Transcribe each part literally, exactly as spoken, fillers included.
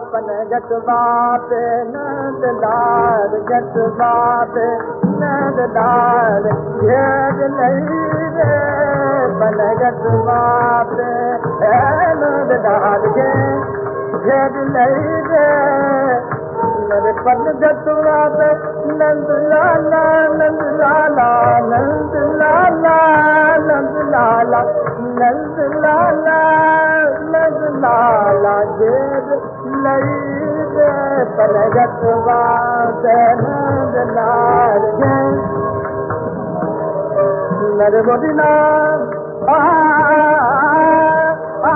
पन घट बात नंदलाल घट बात नंदलाल घेर लई रे पन घट बात नंदलाल घेर लई रे मेरे पन घट बात नंदलाला नंदलाला नंदलाला नंदलाला नंदलाला नंदलाला घेर लई रे पन घट बात नंदलाल मेरे मोदीना आ आ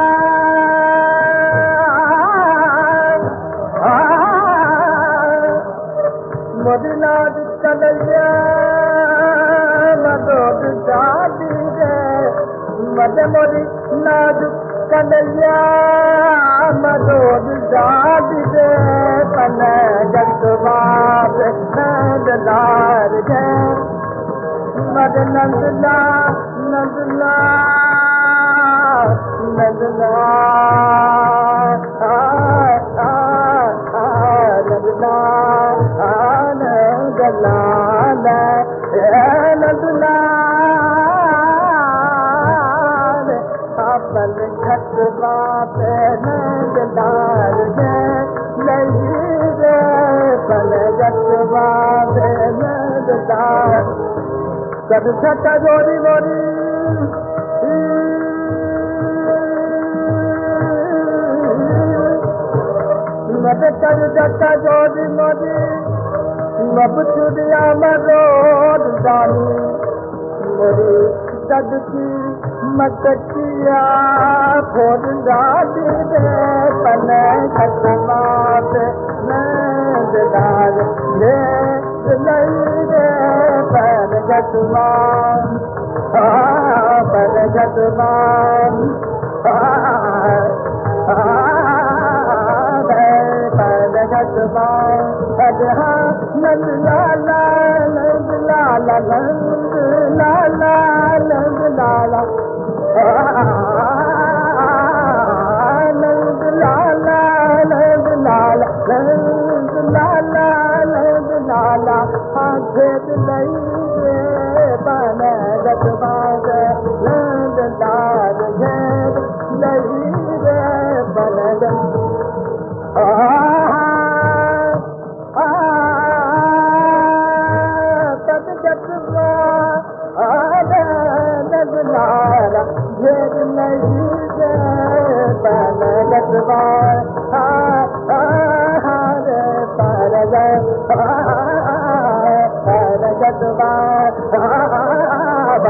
मोदीना कन्हैया मदद शादी रे मद मोदी नाज कन्हैया मदद शादी रे पन घट बात नंदलाल गे मद नंदला नंदला नंदला नंदला नंदलाल नंदलाल पन घट बात नंदलाल लई रे पन घट बात नंदलाल कद छट जोड़ी मोरी मद कद छट जोड़ी मोरी मब चुरिया मरोद जानी मोरी सदकी मटकिया फोड़ डाली रे पन घट बात नंदलाल घेर लई रे पन घट बात पन घट बात पन घट बात नंदलाला नंदलाला नंदलाला नंदलाला नंदलाला नंदलाला नंदलाला नंदलाला घेर लई रे पन घट बात नंदलाल घेर लई रे पन घट नंदलाल घेर लई रे पन घट बात पन घट बात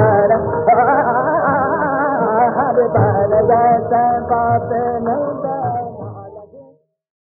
पन घट बात